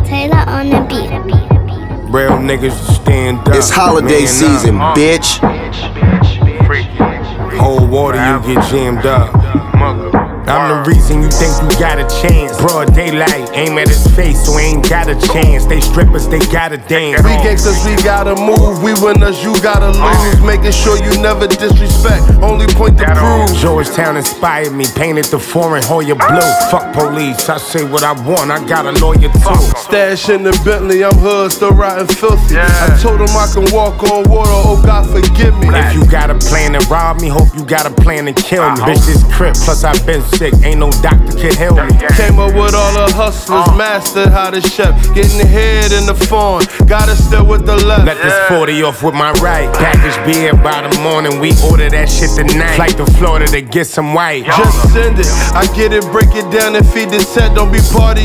Taylor on the beat. Real niggas stand up. It's holiday season, bitch. Cold water, you get jammed up. I'm the reason you think you got a chance. Broad daylight, aim at his face, so ain't got a chance. They strippers, they gotta dance. We gangsters, we gotta move. We winners, you gotta lose. Making sure you never disrespect. Only point to prove. Georgetown inspired me, painted the foreign Hoya blue. Fuck police, I say what I want, I got a lawyer too. Stash in the Bentley, I'm hood, still riding filthy. I told him I can walk on water, oh God forgive me. If you got a plan to rob me, hope you got a plan to kill me. Bitch, this crip, plus I've been sick, ain't no doctor can heal me. Came up with all the hustlers, mastered how to chef. Getting the head in the phone, gotta still with the left. Let this 40 off with my right. Package beer by the morning, we order that shit tonight. Flight to Florida to get some white. Just send it, I get it, break it down and feed the set. Don't be party